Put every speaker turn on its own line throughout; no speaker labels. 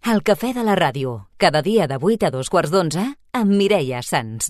El cafè de la ràdio, cada dia de 8 a 2:15 amb Mireia Sans.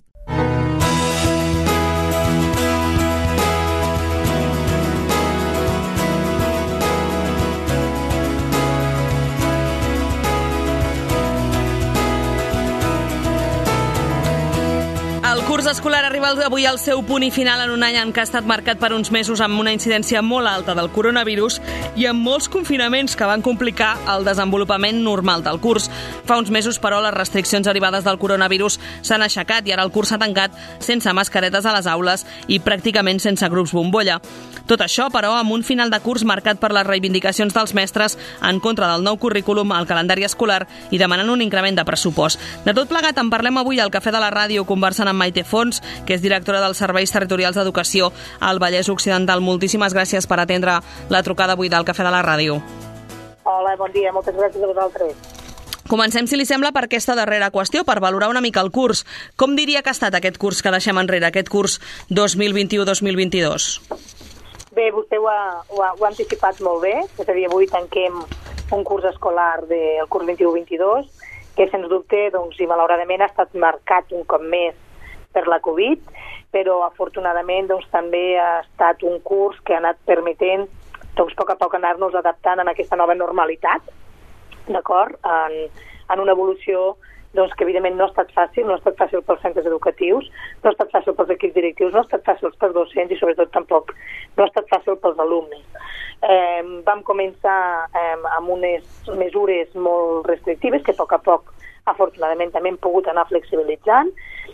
El curs escolar arriba avui al seu punt i final en un any en què ha estat marcat per uns mesos amb una incidència molt alta del coronavirus i amb molts confinaments que van complicar el desenvolupament normal del curs. Fa uns mesos, però, les restriccions derivades del coronavirus s'han aixecat i ara el curs s'ha tancat sense mascaretes a les aules i pràcticament sense grups bombolla. Tot això, però, amb un final de curs marcat per les reivindicacions dels mestres en contra del nou currículum al calendari escolar i demanant un increment de pressupost. De tot plegat en parlem avui al Cafè de la Ràdio, conversant amb Maite Fons, que és directora dels Serveis Territorials d'Educació al Vallès Occidental. Moltíssimes gràcies per atendre la trucada avui del Cafè de la Ràdio.
Hola, bon dia, moltes gràcies a vosaltres.
Comencem, si li sembla, per aquesta darrera qüestió, per valorar una mica el curs. Com diria que ha estat aquest curs que deixem enrere, aquest curs 2021-2022?
Bé, vostè ho ha anticipat molt bé, és a dir, avui tanquem un curs escolar del curs 21-22, que sens dubte, doncs, i malauradament ha estat marcat un cop més per la Covid, però afortunadament doncs, també ha estat un curs que ha anat permetent doncs, a poc anar-nos adaptant a aquesta nova normalitat, d'acord? En una evolució doncs, que evidentment no ha estat fàcil, no ha estat fàcil pels centres educatius, no ha estat fàcil pels equips directius, no ha estat fàcil pels docents i sobretot tampoc no ha estat fàcil pels alumnes. Vam començar amb unes mesures molt restrictives que a poc afortunadament també hem pogut anar flexibilitzant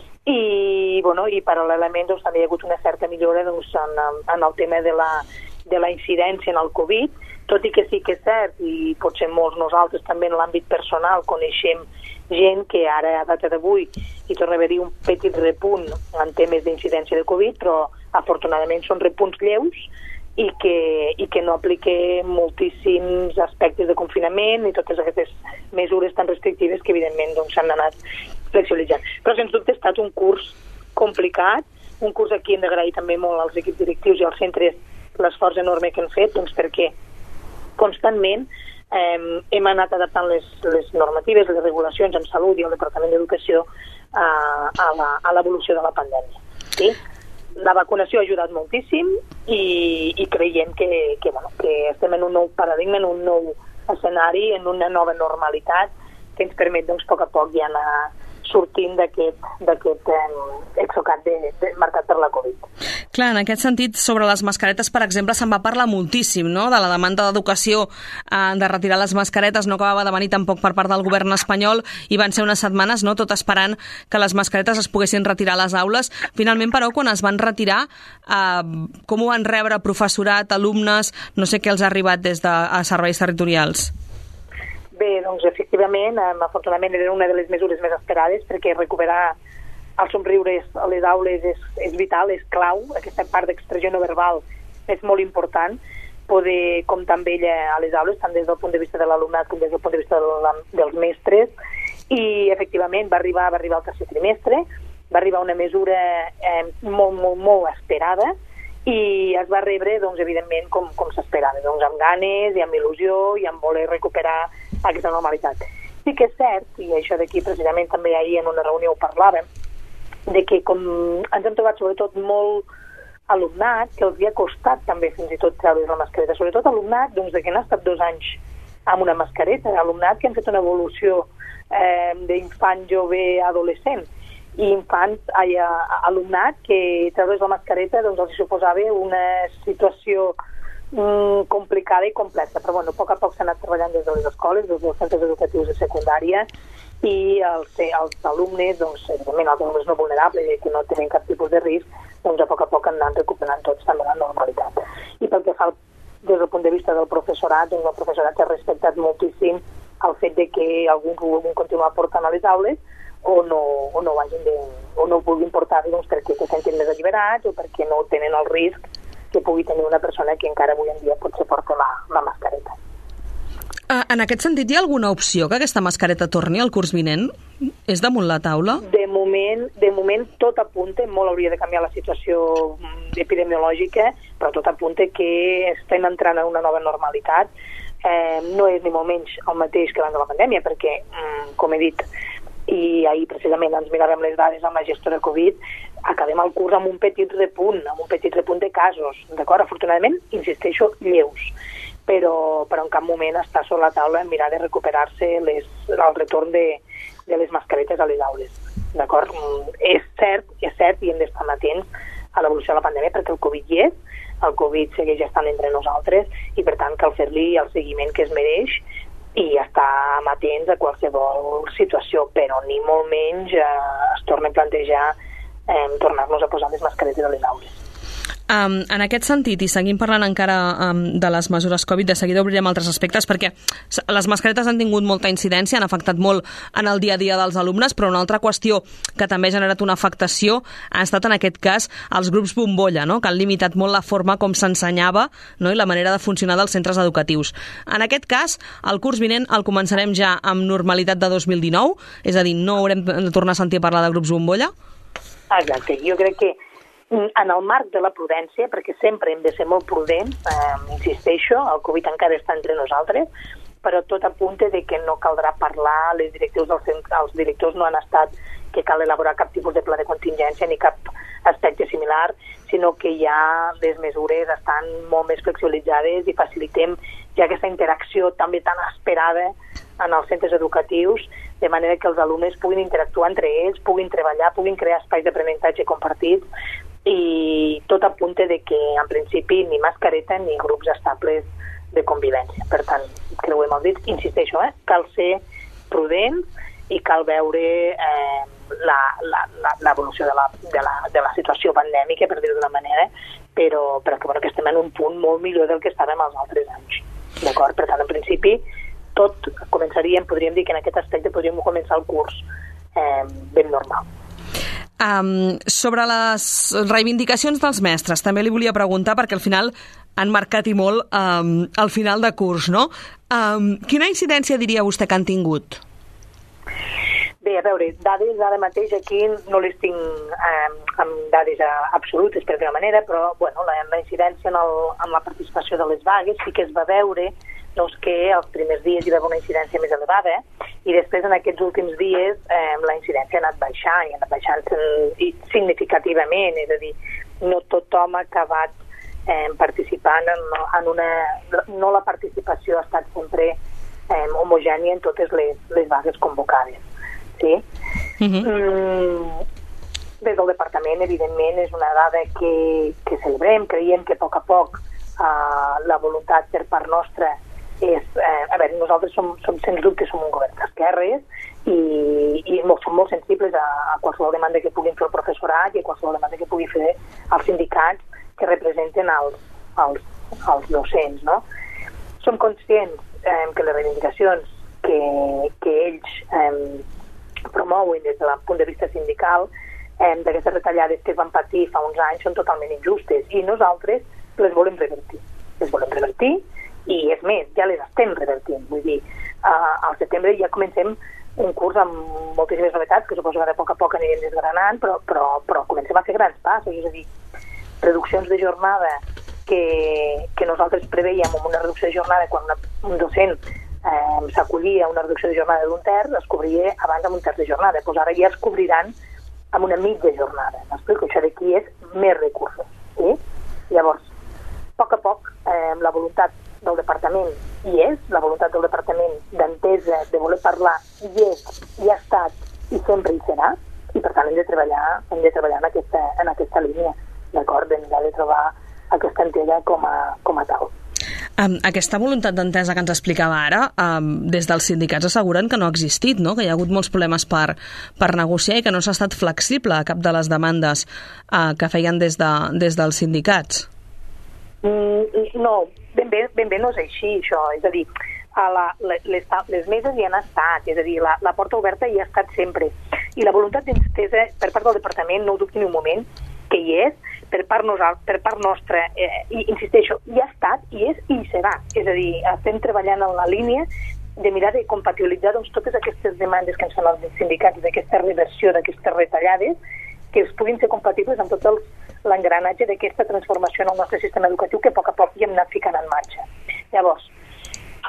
i paral·lelament doncs, també hi ha hagut una certa millora doncs, en el tema de la incidència en el Covid, tot i que sí que és cert, i potser molts nosaltres també en l'àmbit personal coneixem gent que ara a data d'avui hi torna a haver-hi un petit repunt en temes d'incidència de Covid, però afortunadament són repunts lleus i que no apliquem moltíssims aspectes de confinament i totes aquestes mesures tan restrictives que evidentment doncs, s'han anat flexibilitzant. Però sens dubte ha estat un curs complicat, un curs aquí hem d'agrair també molt als equips directius i als centres l'esforç enorme que han fet, doncs perquè constantment hem anat adaptant les normatives, les regulacions en salut i el Departament d'Educació a l'evolució de la pandèmia. Sí? La vacunació ha ajudat moltíssim i creiem que estem en un nou paradigma, en un nou escenari, en una nova normalitat que ens permet doncs, a poc ja anar sortint d'aquest exocat marcat per la Covid.
Clar, en aquest sentit, sobre les mascaretes, per exemple, se'n va parlar moltíssim, no?, de la demanda d'educació de retirar les mascaretes, no acabava de venir tampoc per part del govern espanyol i van ser unes setmanes, no?, tot esperant que les mascaretes es poguessin retirar a les aules. Finalment, però, quan es van retirar, com ho van rebre professorat, alumnes, no sé què els ha arribat des de serveis territorials?
Bé, doncs efectivament, afortunadament era una de les mesures més esperades perquè recuperar els somriures a les aules és vital, és clau, aquesta part d'expressió no verbal és molt important, poder comptar amb ella a les aules, tant des del punt de vista de l'alumnat com des del punt de vista dels mestres, i efectivament va arribar el tercer trimestre, va arribar una mesura molt esperada i es va rebre, doncs, evidentment, com s'esperava, doncs, amb ganes i amb il·lusió i amb voler recuperar aquesta normalitat. Sí que és cert, i això d'aquí precisament també ahir en una reunió ho parlàvem, de que com ens hem trobat sobretot molt alumnat, que els havia costat també fins i tot treure's la mascareta, sobretot alumnat doncs, que han estat 2 anys amb una mascareta, alumnat que han fet una evolució d'infant, jove, adolescent, i alumnat que treure's la mascareta doncs, els suposava una situació complicada i complexa, però bueno, a poc s'ha anat treballant des de les escoles, des dels centres educatius de secundària i els alumnes, doncs, evidentment els alumnes no vulnerables i que no tenen cap tipus de risc, doncs a poc han anat recuperant tots també la normalitat. I pel que fa des del punt de vista del professorat, doncs el professorat ha respectat moltíssim el fet de que alguns ho vulguin continuar portant a les aules o no ho vulguin portar doncs, perquè se sentin més alliberats o perquè no tenen el risc que pugui tenir una persona que encara avui en dia potser porta la mascareta.
En aquest sentit, hi ha alguna opció que aquesta mascareta torni al curs vinent? És damunt la taula?
De moment tot apunta, molt hauria de canviar la situació epidemiològica, però tot apunta que estem entrant en una nova normalitat. no és ni molt menys el mateix que abans de la pandèmia, perquè, com he dit, i ahir precisament ens miràvem les dades amb la gestora Covid, acabem el curs amb un petit repunt de casos, d'acord? Afortunadament, insisteixo, lleus, però en cap moment està sobre la taula mirar de recuperar-se el retorn de les mascaretes a les aules, d'acord? És cert i hem d'estar atents a l'evolució de la pandèmia perquè el Covid hi és, el Covid segueix estant entre nosaltres i per tant cal fer-li el seguiment que es mereix i estar atents a qualsevol situació, però ni molt menys es torna a plantejar tornar-nos a posar les mascaretes a les aules.
En aquest sentit, i seguim parlant encara de les mesures Covid, de seguida obrirem altres aspectes, perquè les mascaretes han tingut molta incidència, han afectat molt en el dia a dia dels alumnes, però una altra qüestió que també ha generat una afectació ha estat, en aquest cas, els grups bombolla, no? Que han limitat molt la forma com s'ensenyava, no? I la manera de funcionar dels centres educatius. En aquest cas, el curs vinent el començarem ja amb normalitat de 2019, és a dir, no haurem de tornar a sentir parlar de grups bombolla?
Exacte, jo crec que en el marc de la prudència, perquè sempre hem de ser molt prudents, insisteixo, el Covid encara està entre nosaltres, però tot apunta de que no caldrà parlar, els directors no han estat que cal elaborar cap tipus de pla de contingència ni cap aspecte similar, sinó que ja les mesures estan molt més flexibilitzades i facilitem ja aquesta interacció també tan esperada en els centres educatius, de manera que els alumnes puguin interactuar entre ells, puguin treballar, puguin crear espais d'aprenentatge compartits, i tot apunta de que en principi ni mascareta ni grups estables de convivència. Per tant, creuem els dits, insisteixo, cal ser prudents i cal veure l'evolució de la situació pandèmica, per dir-ho d'una manera, però que estem en un punt molt millor del que estàvem els altres anys. D'acord? Per tant, en principi, tot començaríem, podríem dir que en aquest aspecte podríem començar el curs ben normal.
Sobre les reivindicacions dels mestres, també li volia preguntar, perquè al final han marcat i molt al final de curs, no? Quina incidència diria vostè que han tingut?
Bé, a veure, dades ara mateix aquí no les tinc amb dades absolutes, per d'una manera, però bueno, la incidència en la participació de les vagues sí que es va veure doncs, que els primers dies hi va haver una incidència més elevada i després en aquests últims dies la incidència ha anat baixant i ha anat baixant significativament, és a dir, no tothom ha acabat participant en una... No la participació ha estat sempre homogènia en totes les vagues convocades. Sí? Des del departament, evidentment, és una dada que celebrem, creiem que a poc la voluntat per part nostra és... A veure, nosaltres som sens dubte som un govern d'esquerres i som molt sensibles a qualsevol demanda que puguin fer el professorat i a qualsevol demanda que pugui fer els sindicats que representen els docents, no? Som conscients que les reivindicacions que ells promouen des del punt de vista sindical d'aquestes retallades que es van patir fa uns anys són totalment injustes i nosaltres les volem revertir. Les volem revertir i és més, ja les estem revertint. Vull dir, al setembre ja comencem un curs amb moltíssimes novetats que suposo que a poc anirem desgranant, però comencem a fer grans passos, és a dir, reduccions de jornada que nosaltres preveiem amb una reducció de jornada quan un docent s'acollia a una reducció de jornada d'un terç, es cobria abans amb un terç de jornada. Doncs ara ja es cobriran amb una mitja jornada. M'explico? Això d'aquí és més recursos. Sí? Llavors, a poc, la voluntat del departament hi és, la voluntat del departament d'entesa, de voler parlar, hi és, hi ha estat i sempre hi serà, i per tant hem de treballar en aquesta línia, d'acord? Hem de trobar aquesta entesa com a tal.
Aquesta voluntat d'entesa que ens explicava ara, des dels sindicats asseguren que no ha existit, no? Que hi ha hagut molts problemes per negociar i que no s'ha estat flexible a cap de les demandes que feien des dels sindicats.
No, ben bé no és així, això. És a dir, les meses hi han estat, és a dir, la porta oberta hi ha estat sempre. I la voluntat d'entesa per part del departament, no ho dubti ni un moment, que hi és, per part nostra, i insisteixo, hi ha estat, hi és i hi serà. És a dir, estem treballant en la línia de mirar de compatibilitzar totes aquestes demandes que ens fan els sindicats d'aquesta reversió, d'aquestes retallades, que es puguin ser compatibles amb tot l'engranatge d'aquesta transformació en el nostre sistema educatiu que a poc hi hem anat ficant en marxa. Llavors,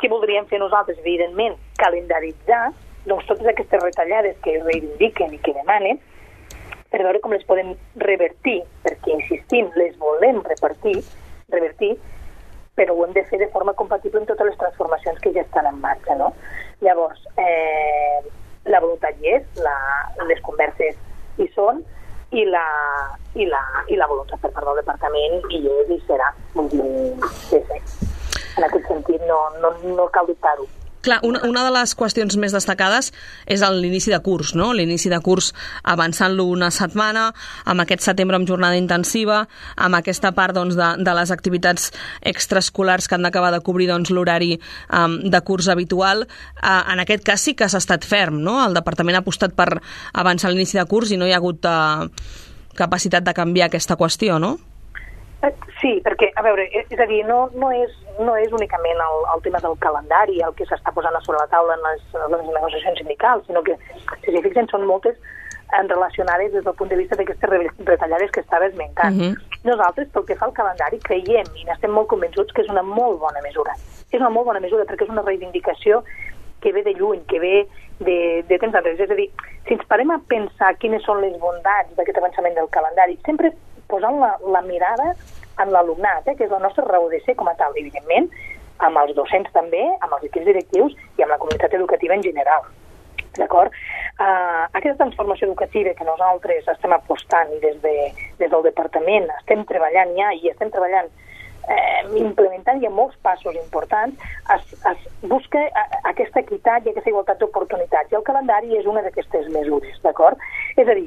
Què voldríem fer nosaltres? Evidentment, calendaritzar doncs, totes aquestes retallades que reivindiquen i que demanen per veure com les podem revertir, perquè, insistim, les volem revertir, però ho hem de fer de forma compatible amb totes les transformacions que ja estan en marxa, no? Llavors, la voluntat hi és, les converses hi són, i la voluntat per part del departament hi és i serà. Sí. En aquest sentit no cal dubtar-ho.
Clar, una de les qüestions més destacades és l'inici de curs, no? L'inici de curs avançant-lo una setmana, amb aquest setembre amb jornada intensiva, amb aquesta part doncs, de les activitats extraescolars que han d'acabar de cobrir doncs, l'horari de curs habitual. En aquest cas sí que s'ha estat ferm, no? El departament ha apostat per avançar l'inici de curs i no hi ha hagut capacitat de canviar aquesta qüestió, no?
Sí, perquè, a veure, és a dir, no és únicament el tema del calendari el que s'està posant a sobre la taula en les negociacions sindicals, sinó que, si s'hi fixen, són moltes relacionades des del punt de vista d'aquestes retallades que estava esmentant. Nosaltres, pel que fa al calendari, creiem i n'estem molt convençuts que és una molt bona mesura. És una molt bona mesura perquè és una reivindicació que ve de lluny, que ve de temps enrere. És a dir, si ens parem a pensar quines són les bondats d'aquest avançament del calendari, sempre posant la mirada en l'alumnat, que és la nostra raó de ser com a tal, evidentment, amb els docents també, amb els equips directius i amb la comunitat educativa en general. D'acord? Aquesta transformació educativa que nosaltres estem apostant i des del departament estem treballant ja i estem treballant implementant ja molts passos importants, es busca aquesta equitat i aquesta igualtat d'oportunitats, i el calendari és una d'aquestes mesures, d'acord? És a dir,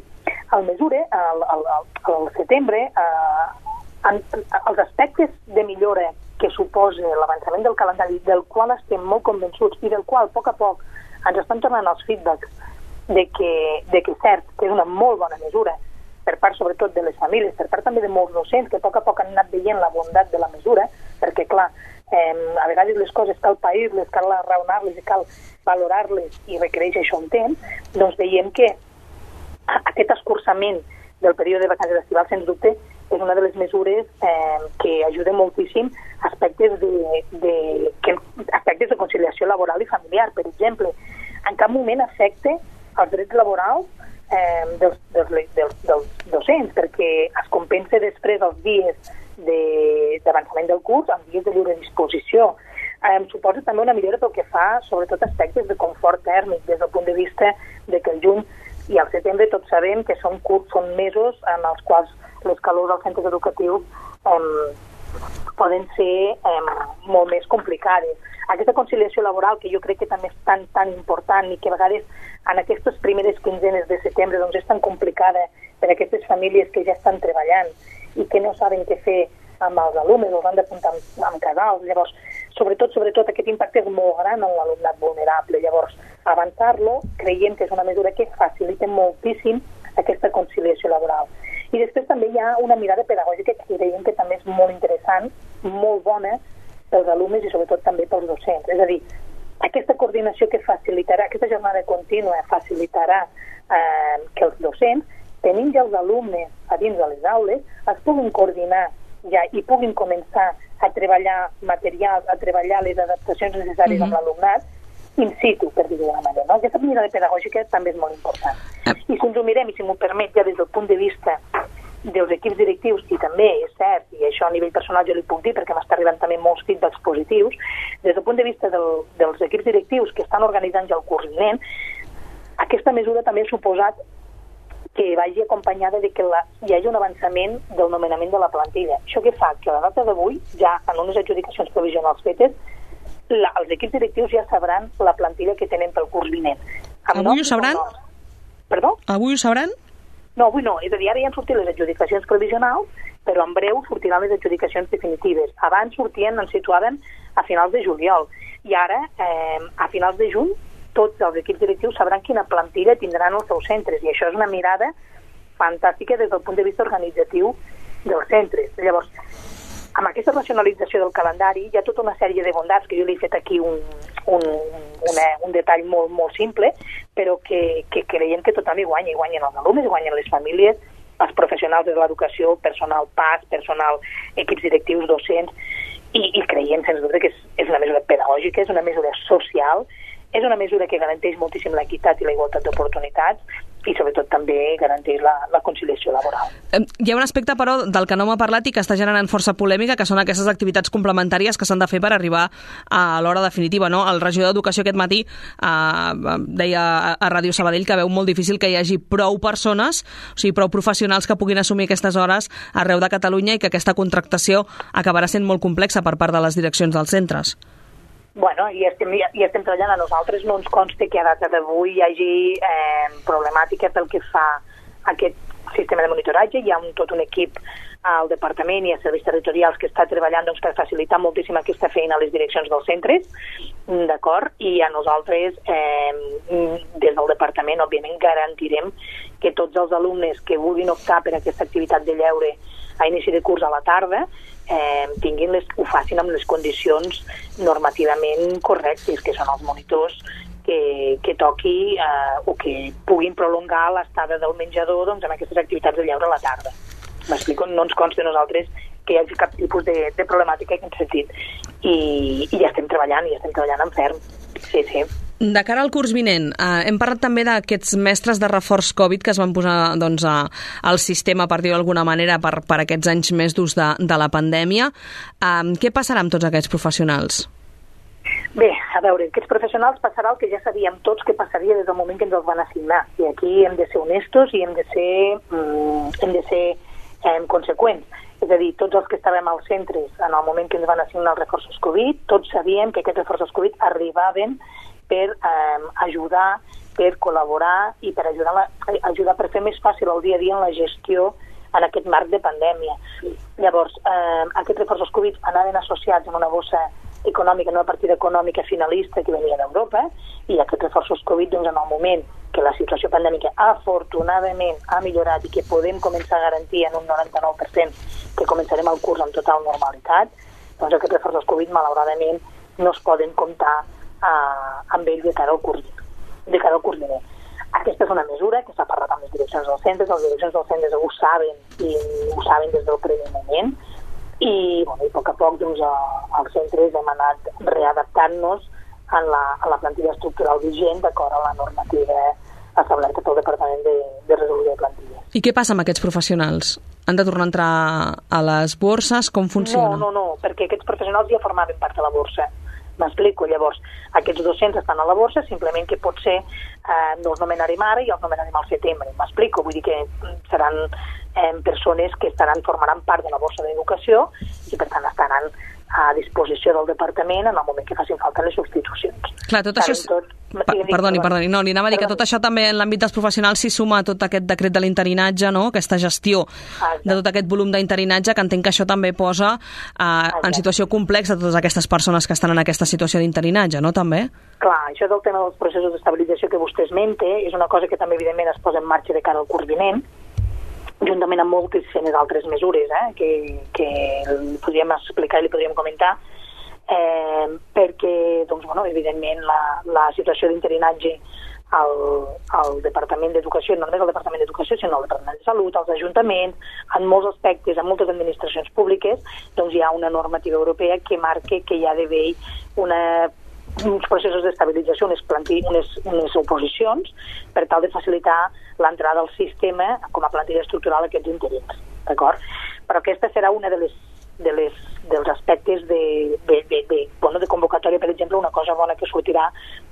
al setembre, els aspectes de millora que suposa l'avançament del calendari, del qual estem molt convençuts i del qual a poc ens estan tornant els feedbacks de que cert, que és una molt bona mesura per part sobretot de les famílies, per part també de molts docents que a poc han anat veient la bondat de la mesura, perquè clar, a vegades les coses cal pair-les, cal raonar-les i cal valorar-les i requereix això un temps, doncs veiem que aquest escurçament del període de vacances estivals, sens dubte, és una de les mesures que ajuda moltíssim aspectes de conciliació laboral i familiar. Per exemple, en cap moment afecta els drets laborals dels docents, perquè es compensa després els dies d'avançament del curs amb dies de lliure disposició. Suposa també una millora pel que fa sobretot aspectes de confort tèrmic, des del punt de vista de que el juny i al setembre tots sabem que són mesos en els quals les calors als centres educatius poden ser molt més complicades. Aquesta conciliació laboral, que jo crec que també és tan important i que a vegades en aquestes primeres quinzenes de setembre doncs és tan complicada per a aquestes famílies que ja estan treballant i que no saben què fer amb els alumnes, els han d'apuntar amb casals. Llavors, sobretot aquest impacte és molt gran en l'alumnat vulnerable. Llavors, avançar-lo creiem que és una mesura que facilita moltíssim aquesta conciliació laboral. I després també hi ha una mirada pedagògica que creiem que també és molt interessant, molt bona pels alumnes i sobretot també pels docents. És a dir, aquesta coordinació que facilitarà, aquesta jornada contínua facilitarà que els docents, tenint ja els alumnes a dins de les aules, es puguin coordinar ja i puguin començar a treballar materials, a treballar les adaptacions necessàries amb l'alumnat in situ, per dir-ho d'una manera. No? Aquesta mirada pedagògica també és molt important. I si ens ho mirem, i si m'ho permet, ja des del punt de vista dels equips directius, i també és cert, i això a nivell personal jo li puc dir perquè m'està arribant també molts feedbacks positius, des del punt de vista dels equips directius que estan organitzant ja el curs vinent, aquesta mesura també ha suposat que vagi acompanyada de que hi hagi un avançament del nomenament de la plantilla. Això què fa? Que a la data d'avui, ja en unes adjudicacions provisionals fetes, els equips directius ja sabran la plantilla que tenen pel curs vinent.
Avui ho sabran?
Perdó?
Avui ho sabran?
No, avui no. És a dir, ara ja han sortit les adjudicacions provisionals, però en breu sortiran les adjudicacions definitives. Abans ens situaven a finals de juliol. I ara, a finals de juny, tots els equips directius sabran quina plantilla tindran els seus centres. I això és una mirada fantàstica des del punt de vista organitzatiu dels centres. Llavors, amb aquesta racionalització del calendari hi ha tota una sèrie de bondats que jo li he fet aquí un detall molt, molt simple, però que creiem que tothom hi guanya. Hi guanyen els alumnes, hi guanyen les famílies, els professionals de l'educació, personal PAS, personal, equips directius, docents, i creiem, sens dubte, que és una mesura pedagògica, és una mesura social, és una mesura que garanteix moltíssim l'equitat i la igualtat d'oportunitats i sobretot també garanteix la conciliació laboral.
Hi ha un aspecte, però, del que no m'ha parlat i que està generant força polèmica, que són aquestes activitats complementàries que s'han de fer per arribar a l'hora definitiva, no? El regidor d'Educació aquest matí deia a Ràdio Sabadell que veu molt difícil que hi hagi prou persones, o sigui, prou professionals que puguin assumir aquestes hores arreu de Catalunya i que aquesta contractació acabarà sent molt complexa per part de les direccions dels centres.
Bueno, i estem treballant. A nosaltres no ens consta que a data d'avui hi hagi problemàtica pel que fa a aquest sistema de monitoratge. Hi ha tot un equip al departament i a serveis territorials que està treballant per facilitar moltíssim aquesta feina a les direccions dels centres, d'acord? I a nosaltres, des del departament, òbviament, garantirem que tots els alumnes que vulguin optar per aquesta activitat de lleure a inici de curs a la tarda ho facin amb les condicions normativament correctes, que són els monitors que toqui o que puguin prolongar l'estada del menjador amb aquestes activitats de lleure a la tarda. M'explico? No ens consta a nosaltres que hi hagi cap tipus de problemàtica en aquest sentit. I ja estem treballant en ferm. Sí, sí.
De cara al curs vinent, hem parlat també d'aquests mestres de reforç Covid que es van posar al sistema, per dir-ho d'alguna manera, per aquests anys més durs de la pandèmia. Què passarà amb tots aquests professionals?
Bé, a veure, aquests professionals passarà el que ja sabíem tots que passaria des del moment que ens els van assignar. I aquí hem de ser honestos i hem de ser conseqüents. És a dir, tots els que estàvem als centres en el moment que ens van assignar els reforços Covid, tots sabíem que aquests reforços Covid arribaven per ajudar, per col·laborar i per ajudar per fer més fàcil el dia a dia en la gestió en aquest marc de pandèmia. Llavors, aquests reforços Covid anaven associats amb una bossa econòmica, una partida econòmica finalista que venia d'Europa, i aquests reforços Covid, en el moment que la situació pandèmica afortunadament ha millorat i que podem començar a garantir en un 99% que començarem el curs amb total normalitat, doncs aquests reforços Covid, malauradament, no es poden comptar amb ell de cara al curs vinent. Aquesta és una mesura que s'ha parlat amb les direccions dels centres, les direccions dels centres ho saben i ho saben des del primer moment, i a poc a poc als centres hem anat readaptant-nos en la plantilla estructural vigent d'acord a la normativa establerta pel Departament de Resolució de Plantilles.
I què passa amb aquests professionals? Han de tornar a entrar a les borses? Com funciona?
No, perquè aquests professionals ja formaven part de la borsa. M'explico. Llavors, aquests docents estan a la borsa, simplement que potser no els nomenarem ara i els nomenarem al setembre. M'explico. Vull dir que seran persones que formaran part de la borsa d'educació i, per tant, estaran a disposició del departament en el moment que facin falta les substitucions.
Clar, tot això... Perdoni. No, li anava a dir que tot això també en l'àmbit dels professionals s'hi suma tot aquest decret de l'interinatge, no? Aquesta gestió de tot aquest volum d'interinatge, que entenc que això també posa en situació complexa totes aquestes persones que estan en aquesta situació d'interinatge, no? També?
Clar, això del tema dels processos d'estabilització que vostè esmente és una cosa que també, evidentment, es posa en marxa de cara al curs vinent, juntament amb moltíssimes altres mesures que li podríem explicar i li podríem comentar, perquè, evidentment, la situació d'interinatge al Departament d'Educació, no només al Departament d'Educació, sinó al Departament de Salut, als ajuntaments, en molts aspectes, en moltes administracions públiques, hi ha una normativa europea que marca que hi ha d'haver uns processos d'estabilització, unes oposicions, per tal de facilitar l'entrada al sistema com a plantilla estructural a aquests interins, d'acord? Però aquesta serà una dels aspectes de convocatòria, per exemple, una cosa bona que sortirà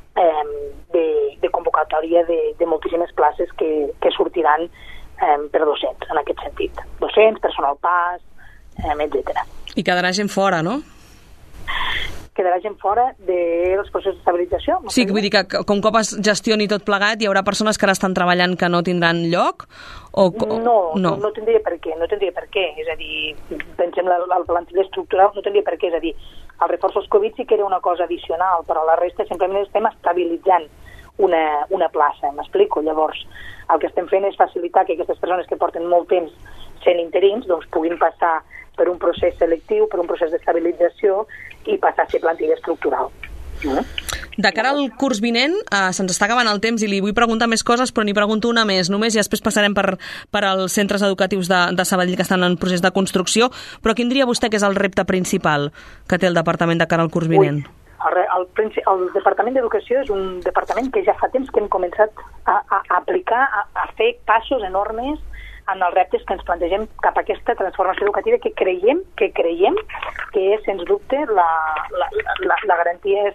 de convocatòria de moltíssimes places que sortiran per docents, en aquest sentit. Docents, personal pas, etc.
I quedarà gent fora, no?
Quedarà gent fora dels processos d'estabilització?
Sí, vull dir que com cop es gestioni tot plegat hi haurà persones que ara estan treballant que no tindran lloc?
No tindria per què. És a dir, pensem la plantilla estructural no tindria per què. És a dir, els reforços Covid sí que era una cosa addicional, però la resta simplement estem estabilitzant una plaça, m'explico. Llavors, el que estem fent és facilitar que aquestes persones que porten molt temps sent interins puguin passar per un procés selectiu, per un procés d'estabilització i passar a ser plantilla estructural.
De cara al curs vinent, se'ns està acabant el temps i li vull preguntar més coses, però n'hi pregunto una més només i després passarem per als centres educatius de Sabadell que estan en procés de construcció. Però quin diria vostè que és el repte principal que té el departament de cara al curs vinent?
El Departament d'Educació és un departament que ja fa temps que hem començat a aplicar, a fer passos enormes en els reptes que ens plantegem cap a aquesta transformació educativa que creiem que és, sens dubte, la garantia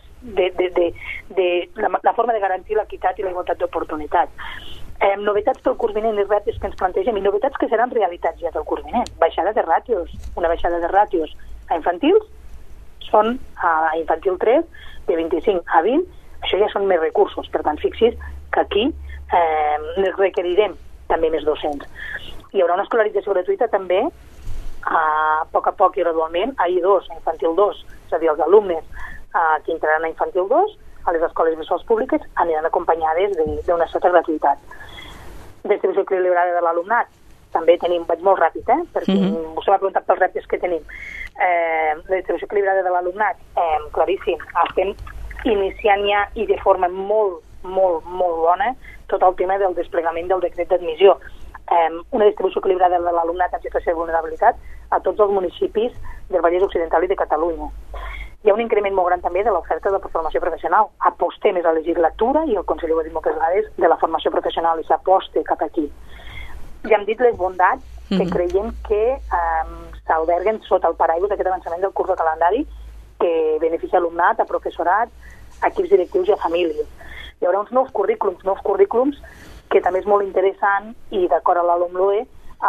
la forma de garantir l'equitat i la igualtat d'oportunitats. Novetats pel curs vinent i reptes que ens plantegem, i novetats que seran realitats ja del curs vinent. Baixada de ràtios. Una baixada de ràtios a infantils són a infantil 3, de 25 a 20, això ja són més recursos. Per tant, fixi's que aquí requerirem també més docents. Hi haurà una escolarització gratuïta també, a poc i gradualment, a I2, a infantil 2, és a dir, els alumnes que entraran a infantil 2 a les escoles bressols públiques aniran acompanyades d'una certa gratuïtat. Distribució equilibrada de l'alumnat, també tenim, vaig molt ràpid, perquè vostè m'ha preguntat pels reptes que tenim. La distribució equilibrada de l'alumnat, claríssim, estem iniciant ja i de forma molt bona tot el tema del desplegament del decret d'admissió. Una distribució equilibrada de l'alumnat en situació de vulnerabilitat a tots els municipis del Vallès Occidental i de Catalunya. Hi ha un increment molt gran també de l'oferta de formació professional. Apostem més a la legislatura, i el conseller ho ha dit moltes vegades, de la formació professional, i s'aposta cap aquí. Ja hem dit les bondats que creiem que s'alberguen sota el paraigua d'aquest avançament del curs de calendari que beneficia alumnat, a professorat, a equips directius i a famílies. Hi haurà uns nous currículums que també és molt interessant i d'acord a la LOMLOE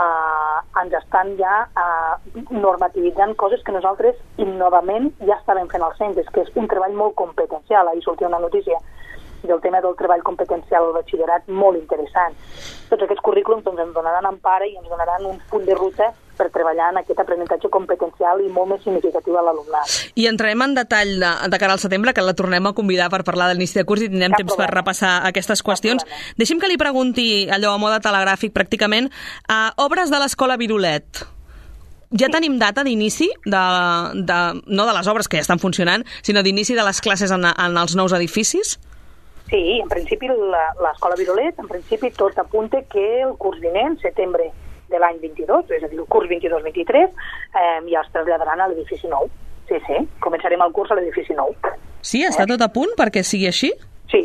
ens estan ja normativitzant coses que nosaltres innovament ja estàvem fent als centres, que és un treball molt competencial. Ahir sortia una notícia del tema del treball competencial al batxillerat molt interessant. Tots aquests currículums ens donaran empara i ens donaran un full de ruta per treballar en aquest aprenentatge competencial i molt més significatiu a l'alumnat.
I entrarem en detall de cara al setembre, que la tornem a convidar per parlar de l'inici de curs i tindrem temps per repassar aquestes qüestions. Deixi'm que li pregunti, allò a mode telegràfic pràcticament, obres de l'Escola Virolet. Ja tenim data d'inici, no de les obres que ja estan funcionant, sinó d'inici de les classes en els nous edificis?
Sí, en principi l'Escola Virolet, en principi tot apunta que el curs vinent, setembre de l'any 22, és a dir, el curs 22-23, ja es traslladaran a l'edifici nou. Sí, començarem el curs a l'edifici nou.
Sí, està tot a punt perquè sigui així?
Sí,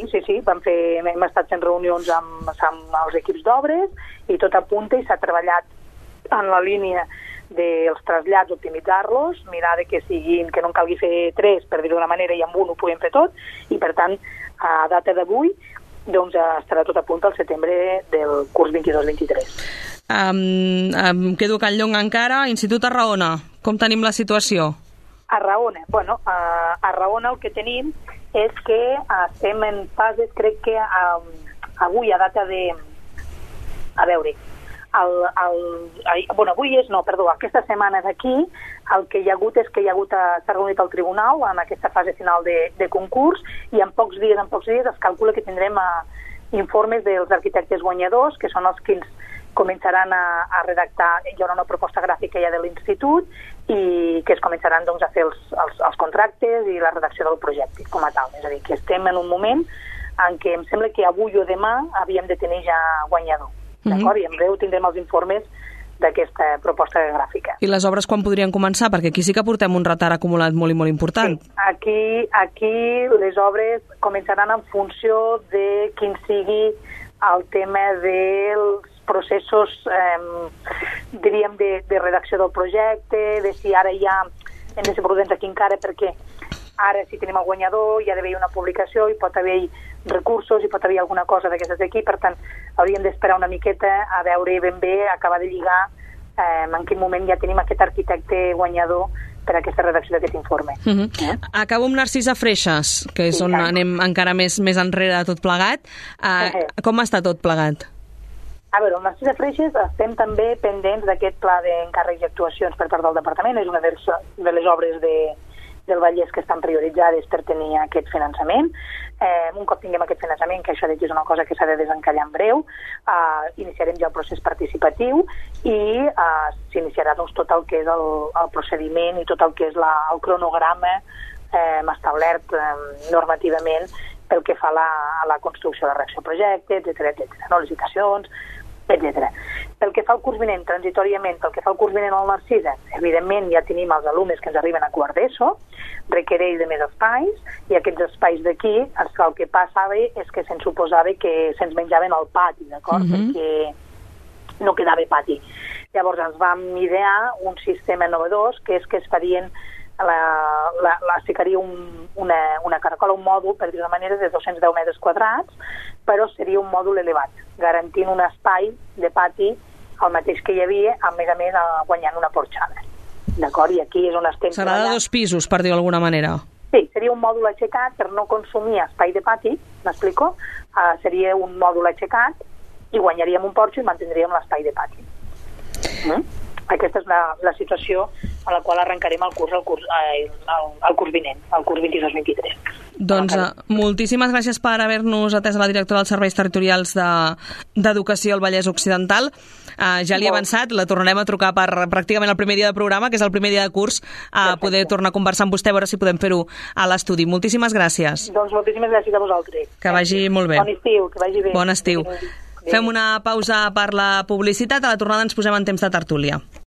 hem estat fent reunions amb els equips d'obres i tot apunta i s'ha treballat en la línia dels trasllats, optimitzar-los, mirar que no en calgui fer 3, per dir-ho d'una manera, i amb un ho puguem fer tot, i per tant, a data d'avui, doncs estarà tot a punt al setembre del curs 22-23.
Em quedo a Can Llong encara. Institut Arraona, com tenim la situació?
A Arraona el que tenim és que estem en fases, crec que avui a data de... A veure, aquesta setmana d'aquí el que hi ha hagut és que s'ha reunit el tribunal en aquesta fase final de concurs i en pocs dies es calcula que tindrem informes dels arquitectes guanyadors, que són els que ens començaran a redactar. Hi haurà una proposta gràfica ja de l'institut i que es començaran doncs, a fer els contractes i la redacció del projecte com a tal. És a dir, que estem en un moment en què em sembla que avui o demà havíem de tenir ja guanyador. D'acord? I en breu tindrem els informes d'aquesta proposta gràfica.
I les obres quan podrien començar? Perquè aquí sí que portem un retard acumulat molt i molt important.
Sí, aquí les obres començaran en funció de quin sigui el tema dels processos, diríem, de redacció del projecte, de si ara ja hem de ser prudents aquí encara, perquè ara si tenim el guanyador hi ha d'haver una publicació, hi pot haver recursos, hi pot haver alguna cosa d'aquestes d'aquí, per tant hauríem d'esperar una miqueta a veure ben bé, acabar de lligar en quin moment ja tenim aquest arquitecte guanyador per a aquesta redacció d'aquest informe.
Acabo amb Narcisa Freixas, que és on anem encara més enrere de tot plegat. Com està tot plegat?
A veure, el Narcisa Freixas estem també pendents d'aquest pla d'encàrrecs i actuacions per part del departament. És una de les obres del Vallès que estan prioritzades per tenir aquest finançament. Un cop tinguem aquest finançament, que això és una cosa que s'ha de desencallar en breu, iniciarem ja el procés participatiu i s'iniciarà doncs, tot el que és el procediment i tot el que és el cronograma establert normativament pel que fa a la construcció de la reacció projecte, etc., no? Licitacions, etc. Pel que fa al curs vinent, transitoriament, pel que fa al curs vinent al Narcisa, evidentment ja tenim els alumnes que ens arriben a quart d'ESO, requereix de més espais, i aquests espais d'aquí, el que passava és que se'ns suposava que se'ns menjaven al pati, d'acord? Perquè no quedava pati. Llavors ens vam idear un sistema innovador, que és que es farien es ficaria una caracola, un mòdul, per dir-ho d'una manera, de 210 metres quadrats, però seria un mòdul elevat, garantint un espai de pati el mateix que hi havia, a més, guanyant una porxada. D'acord? I aquí és on estem
treballant. Serà de 2 pisos, per dir-ho d'alguna manera.
Sí, seria un mòdul aixecat per no consumir espai de pati, m'explico? Seria un mòdul aixecat i guanyaríem un porxo i mantindríem l'espai de pati. Aquesta és la situació a la qual arrencarem el curs vinent, el curs 22-23.
Doncs moltíssimes gràcies per haver-nos atès a la directora dels Serveis Territorials d'Educació al Vallès Occidental. Ja li he avançat, la tornarem a trucar per pràcticament el primer dia de programa, que és el primer dia de curs, a poder tornar a conversar amb vostè, a veure si podem fer-ho a l'estudi. Moltíssimes gràcies.
Doncs moltíssimes gràcies a vosaltres.
Que vagi molt bé.
Bon estiu, que vagi bé.
Bon estiu. Fem una pausa per la publicitat, a la tornada ens posem en temps de tertúlia.